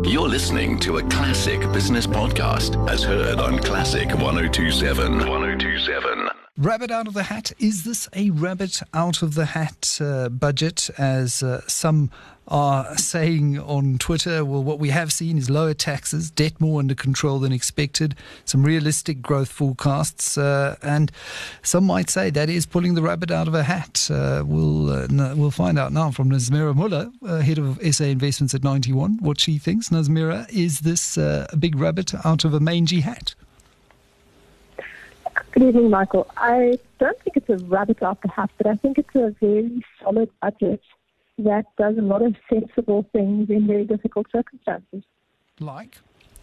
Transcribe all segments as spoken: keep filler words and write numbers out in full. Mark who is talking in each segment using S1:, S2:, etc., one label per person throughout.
S1: You're listening to a classic business podcast as heard on Classic one oh two seven. one oh two seven.
S2: Rabbit out of the hat. Is this a rabbit out of the hat uh, budget, as uh, some are saying on Twitter? Well, what we have seen is lower taxes, debt more under control than expected, some realistic growth forecasts, uh, and some might say that is pulling the rabbit out of a hat. Uh, we'll uh, n- we'll find out now from Nazmeera Muller, uh, head of S A Investments at ninety one, what she thinks. Nazmeera, is this uh, a big rabbit out of a mangy hat?
S3: Good evening, Michael. I don't think it's a rabbit out the hat, but I think it's a very solid budget that does a lot of sensible things in very difficult circumstances.
S2: Like?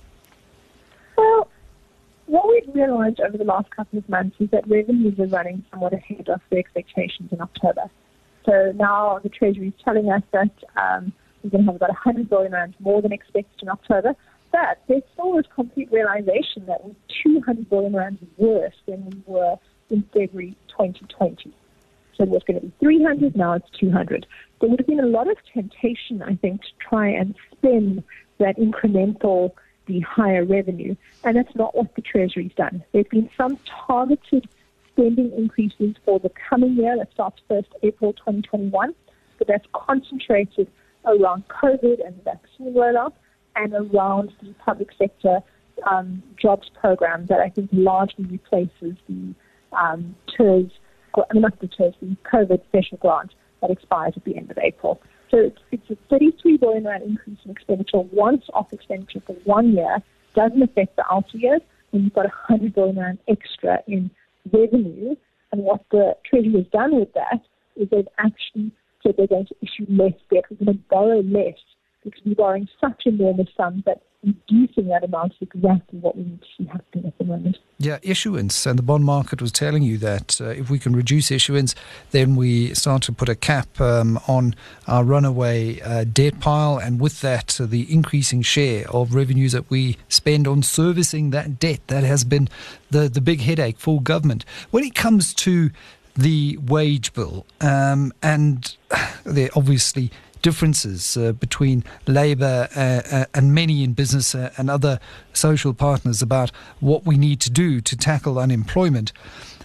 S3: Well, what we've realised over the last couple of months is that revenues are running somewhat ahead of the expectations in October. So now the Treasury is telling us that um, we're going to have about one hundred billion rand more than expected in October. But there's still this complete realization that we're two hundred billion rand worse than we were in February twenty twenty. So it was going to be three hundred, now it's two hundred. There would have been a lot of temptation, I think, to try and spend that incremental, the higher revenue. And that's not what the Treasury's done. There have been some targeted spending increases for the coming year that starts first April twenty twenty-one, but that's concentrated around COVID and the vaccine rollout, and around the public sector um, jobs program that I think largely replaces the um, T E R S, I mean not the T E R S, the COVID special grant that expires at the end of April. So it's, it's a thirty-three billion rand increase in expenditure, once off expenditure for one year, doesn't affect the outer years, and you've got one hundred billion rand extra in revenue. And what the Treasury has done with that is they've actually said they're going to issue less debt. We're going to borrow less, because we're borrowing such enormous sums that reducing that amount is exactly what we need to see happening at the moment.
S2: Yeah, issuance. And the bond market was telling you that uh, if we can reduce issuance, then we start to put a cap um, on our runaway uh, debt pile. And with that, uh, the increasing share of revenues that we spend on servicing that debt, that has been the, the big headache for government. When it comes to the wage bill, um, and there obviously differences uh, between Labour uh, uh, and many in business uh, and other social partners about what we need to do to tackle unemployment.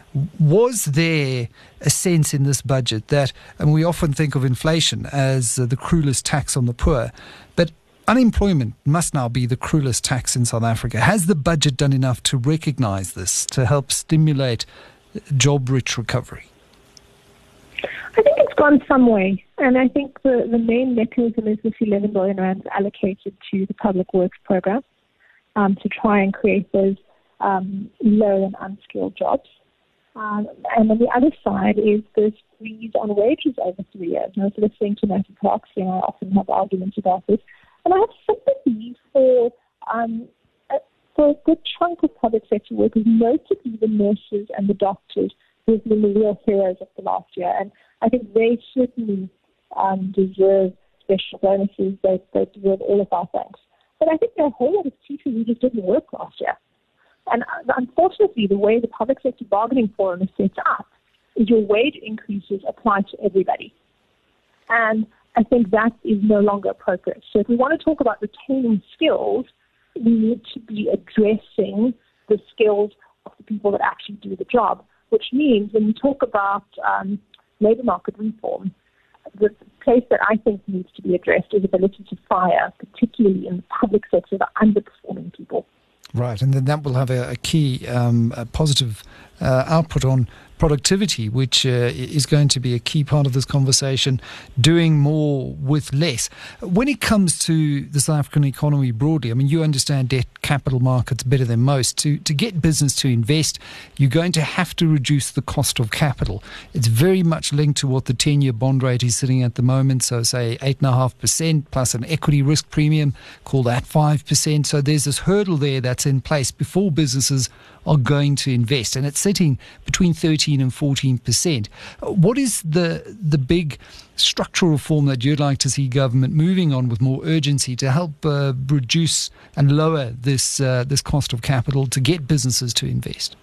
S2: Was there a sense in this budget that, and we often think of inflation as uh, the cruelest tax on the poor, but unemployment must now be the cruelest tax in South Africa. Has the budget done enough to recognise this, to help stimulate job-rich recovery?
S3: I think it's gone some way, and I think the, the main mechanism is this eleven billion rand allocated to the public works program um, to try and create those um, low and unskilled jobs. Um, and on the other side is this freeze on wages over three years. And I was listening to Matthew Parks, and I often have arguments about this, and I have sympathy for um, a, for a good chunk of public sector workers, notably the nurses and the doctors, who've been the real heroes of the last year. And I think they certainly um, deserve special bonuses. They, they deserve all of our thanks. But I think there are a whole lot of teachers who just didn't work last year. And uh, unfortunately, the way the public sector bargaining forum is set up is your wage increases apply to everybody. And I think that is no longer appropriate. So if we want to talk about retaining skills, we need to be addressing the skills of the people that actually do the job, which means when we talk about um, labour market reform, the place that I think needs to be addressed is ability to fire, particularly in the public sector, the underperforming people.
S2: Right, and then that will have a, a key um, a positive uh, output on productivity, which uh, is going to be a key part of this conversation, doing more with less. When it comes to the South African economy broadly, I mean, you understand debt capital markets better than most. To, to get business to invest, you're going to have to reduce the cost of capital. It's very much linked to what the ten-year bond rate is sitting at the moment, so say eight point five percent plus an equity risk premium, call that five percent. So there's this hurdle there that's in place before businesses are going to invest, and it's sitting between thirteen and fourteen percent. What is the the big structural reform that you'd like to see government moving on with more urgency to help uh, reduce and lower this uh, this cost of capital to get businesses to invest?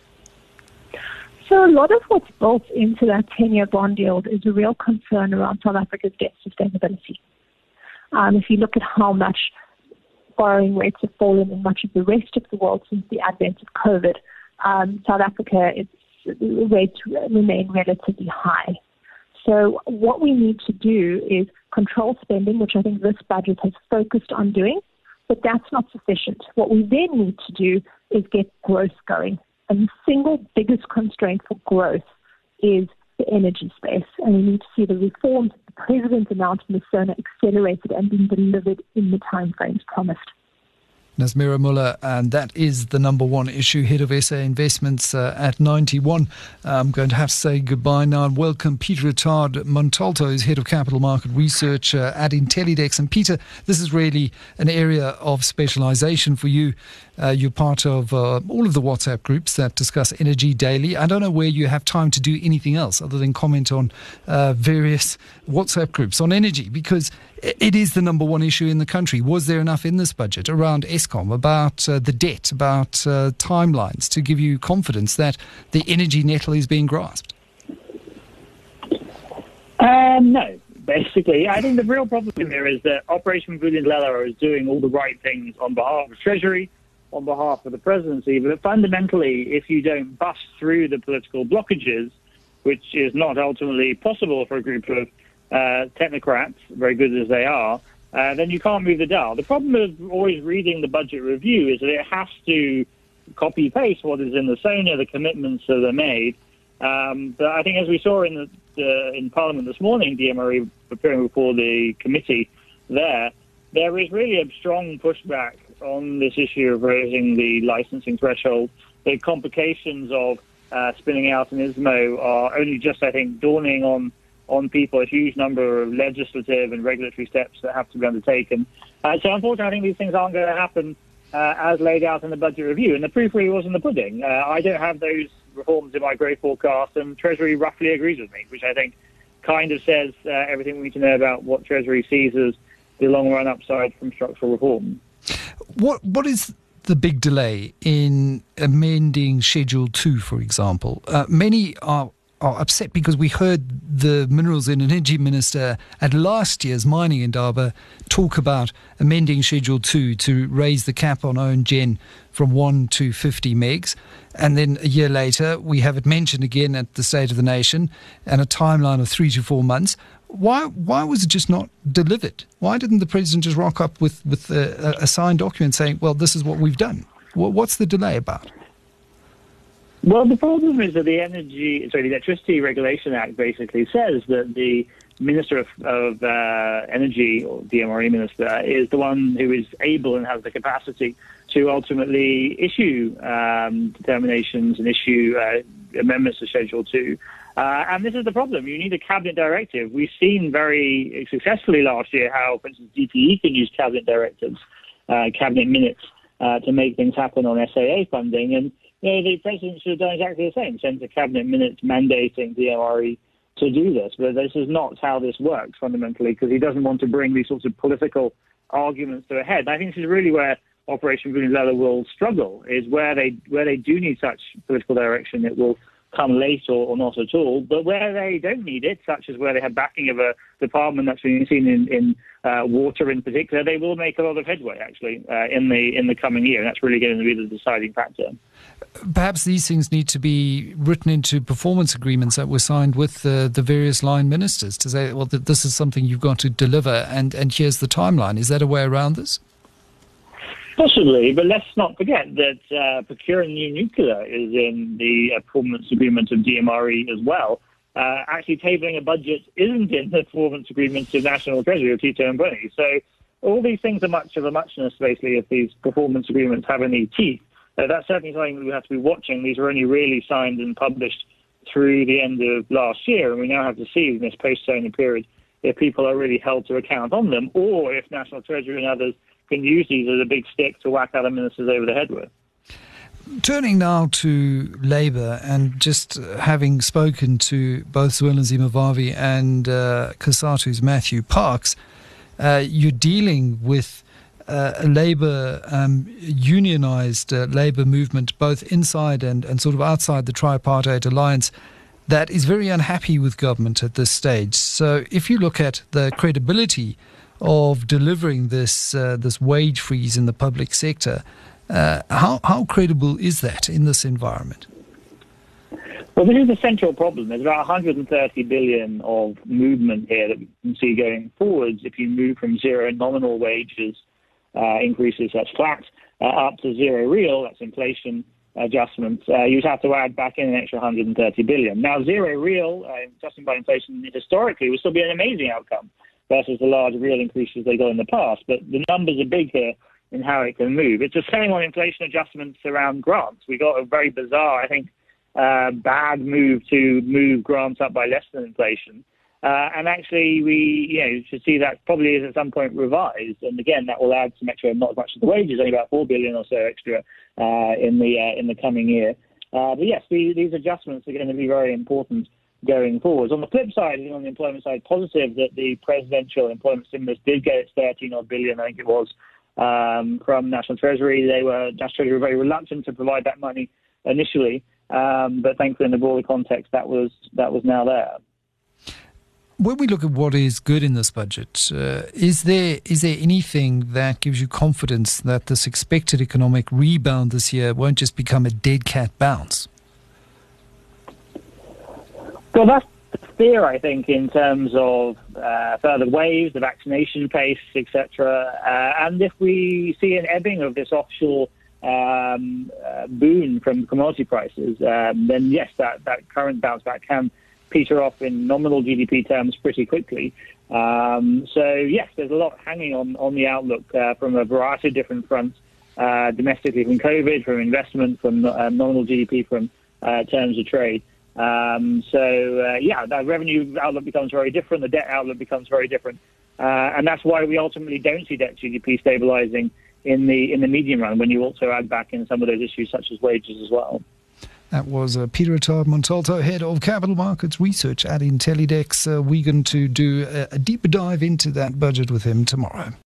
S3: So a lot of what's built into that ten-year bond yield is a real concern around South Africa's debt sustainability. Um, if you look at how much borrowing rates have fallen in much of the rest of the world since the advent of COVID. Um, South Africa, its rates remain relatively high. So what we need to do is control spending, which I think this budget has focused on doing, but that's not sufficient. What we then need to do is get growth going. And the single biggest constraint for growth is the energy space. And we need to see the reforms that the President announced in the SONA accelerated and being delivered in the timeframes promised.
S2: Nazmeera Muller, and that is the number one issue, head of S A Investments uh, at ninety-one. I'm going to have to say goodbye now and welcome Peter Attard Montalto, who's head of capital market research uh, at Intellidex. And Peter, this is really an area of specialization for you. Uh, you're part of uh, all of the WhatsApp groups that discuss energy daily. I don't know where you have time to do anything else other than comment on uh, various WhatsApp groups on energy, because it is the number one issue in the country. Was there enough in this budget around Eskom, about uh, the debt, about uh, timelines to give you confidence that the energy nettle is being grasped?
S4: Um, no, basically. I think the real problem here is that Operation Vulindlela is doing all the right things on behalf of Treasury, on behalf of the presidency, but fundamentally, if you don't bust through the political blockages, which is not ultimately possible for a group of uh, technocrats, very good as they are, uh, then you can't move the dial. The problem with always reading the budget review is that it has to copy-paste what is in the SONA, the commitments that are made. Um, but I think as we saw in the, the in Parliament this morning, D M R E preparing before the committee there, there is really a strong pushback on this issue of raising the licensing threshold. The complications of uh, spinning out an I S M O are only just, I think, dawning on, on people, a huge number of legislative and regulatory steps that have to be undertaken. Uh, so unfortunately, I think these things aren't going to happen uh, as laid out in the budget review. And the proof really was in the pudding. Uh, I don't have those reforms in my growth forecast, and Treasury roughly agrees with me, which I think kind of says uh, everything we need to know about what Treasury sees as the long-run upside from structural reform.
S2: What What is the big delay in amending Schedule two, for example? Uh, many are, are upset because we heard the Minerals and Energy Minister at last year's Mining Indaba talk about amending Schedule two to raise the cap on own gen from one to fifty megs. And then a year later, we have it mentioned again at the State of the Nation and a timeline of three to four months. Why why was it just not delivered? Why didn't the President just rock up with, with a, a signed document saying, well, this is what we've done? What's the delay about?
S4: Well, the problem is that the Energy, sorry, the Electricity Regulation Act basically says that the Minister of, of uh, Energy, or D M R E Minister, is the one who is able and has the capacity to ultimately issue um, determinations and issue uh, amendments to Schedule two. Uh, and this is the problem. You need a cabinet directive. We've seen very successfully last year how, for instance, D P E can use cabinet directives, uh, cabinet minutes, uh, to make things happen on S A A funding. And you know, the President should have done exactly the same, sent a cabinet minute mandating D M R E to do this. But this is not how this works, fundamentally, because he doesn't want to bring these sorts of political arguments to a head. And I think this is really where Operation Vulindlela will struggle, is where they where they do need such political direction, it will come late or, or not at all. But where they don't need it, such as where they have backing of a department that's been seen in, in uh, water in particular, they will make a lot of headway, actually, uh, in the in the coming year. And that's really going to be the deciding factor.
S2: Perhaps these things need to be written into performance agreements that were signed with uh, the various line ministers to say, well, th- this is something you've got to deliver, and, and here's the timeline. Is that a way around this?
S4: Possibly, but let's not forget that uh, procuring new nuclear is in the uh, performance agreement of D M R E as well. Uh, actually, tabling a budget isn't in the performance agreement of National Treasury or Tito Mboweni. So all these things are much of a muchness, basically, if these performance agreements have any teeth. Uh, that's certainly something that we have to be watching. These were only really signed and published through the end of last year, and we now have to see in this post-SONA period if people are really held to account on them, or if National Treasury and others can use these as a big stick to whack other ministers over the head with.
S2: Turning now to Labour, and just having spoken to both Zwelinzima Vavi and uh, COSATU's Matthew Parks, uh, you're dealing with uh, a Labour, um, unionised uh, Labour movement, both inside and, and sort of outside the tripartite alliance, that is very unhappy with government at this stage. So if you look at the credibility of delivering this uh, this wage freeze in the public sector. Uh, how how credible is that in this environment?
S4: Well, this is the central problem. There's about one hundred thirty billion of movement here that we can see going forwards. If you move from zero nominal wages uh, increases, that's flat, uh, up to zero real, that's inflation adjustments, uh, you'd have to add back in an extra one hundred thirty billion. Now, zero real, uh, adjusting by inflation historically, would still be an amazing outcome versus the large real increases they got in the past. But the numbers are big here in how it can move. It's the same on inflation adjustments around grants. We got a very bizarre, I think, uh, bad move to move grants up by less than inflation. Uh, and actually, we you know should see that probably is at some point revised. And again, that will add some extra, not as much as the wages, only about four billion or so extra uh, in the uh, in the coming year. Uh, but yes, these, these adjustments are going to be very important going forwards. On the flip side, on the employment side, positive that the presidential employment stimulus did get its thirteen odd billion, I think it was, um, from National Treasury. They were National Treasury were very reluctant to provide that money initially, um, but thankfully, in the broader context, that was that was now there.
S2: When we look at what is good in this budget, uh, is there is there anything that gives you confidence that this expected economic rebound this year won't just become a dead cat bounce?
S4: Well, that's the fear, I think, in terms of uh, further waves, the vaccination pace, et cetera. Uh, and if we see an ebbing of this offshore um, uh, boon from commodity prices, um, then yes, that, that current bounce back can peter off in nominal G D P terms pretty quickly. Um, so, yes, there's a lot hanging on, on the outlook uh, from a variety of different fronts, uh, domestically from COVID, from investment, from uh, nominal G D P, from uh, terms of trade. Um, so, uh, yeah, that revenue outlook becomes very different. The debt outlook becomes very different. Uh, and that's why we ultimately don't see debt G D P stabilizing in the in the medium run, when you also add back in some of those issues such as wages as well.
S2: That was uh, Peter Attard-Montalto, Head of Capital Markets Research at Intellidex. Uh, we're going to do a, a deeper dive into that budget with him tomorrow.